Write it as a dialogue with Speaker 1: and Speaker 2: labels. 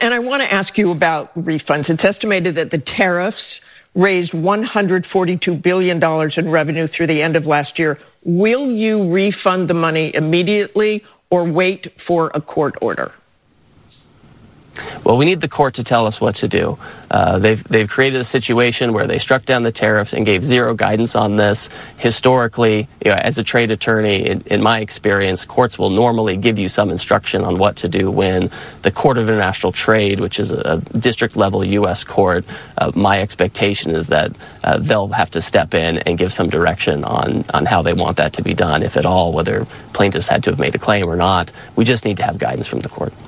Speaker 1: And I want to ask you about refunds. It's estimated that the tariffs raised $142 billion in revenue through the end of last year. Will you refund the money immediately or wait for a court order?
Speaker 2: Well, we need the court to tell us what to do. They've created a situation where they struck down the tariffs and gave zero guidance on this. Historically, as a trade attorney, in my experience, courts will normally give you some instruction on what to do when the Court of International Trade, which is a district-level U.S. court, my expectation is that they'll have to step in and give some direction on how they want that to be done, if at all, whether plaintiffs had to have made a claim or not. We just need to have guidance from the court.